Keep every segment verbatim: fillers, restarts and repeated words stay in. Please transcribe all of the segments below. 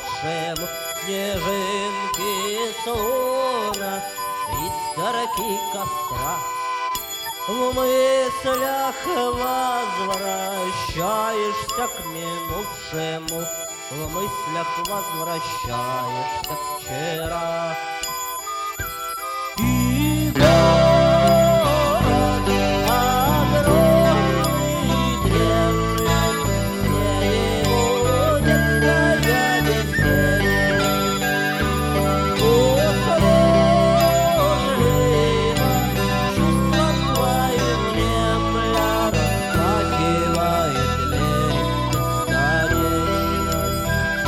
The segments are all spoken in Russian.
лучшем снежинки, словно искорки костра. В мыслях возвращаешься к минувшему, в мыслях возвращаешься к вчера. И город огромный дремлет, все его детское веселье. Услужливо чувством твоим внемля распахивает дверь бесконечность.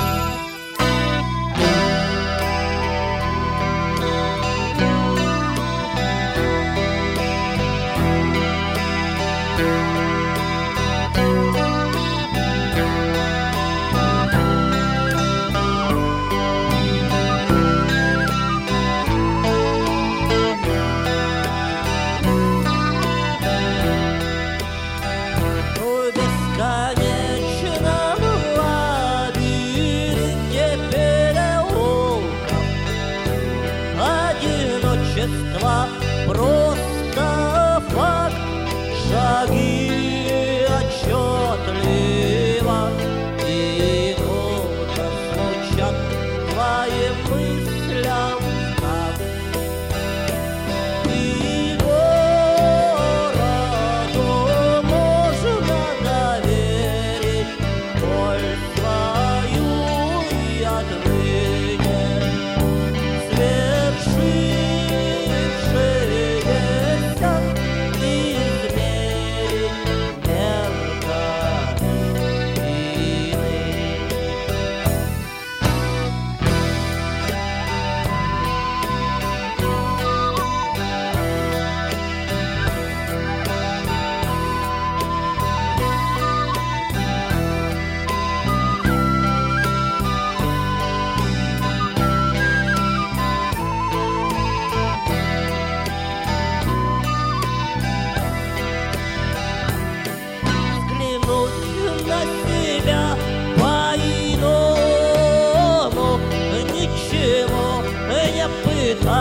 В бесконечном лабиринте переулков одиночество просто факт. Шаги отчетливо и гулко звучат твоим мыслям в такт. И городу можно доверить боль свою и отныне свершившееся измерить мерками иными. Взглянуть на себя по-иному, ничего не пытаясь.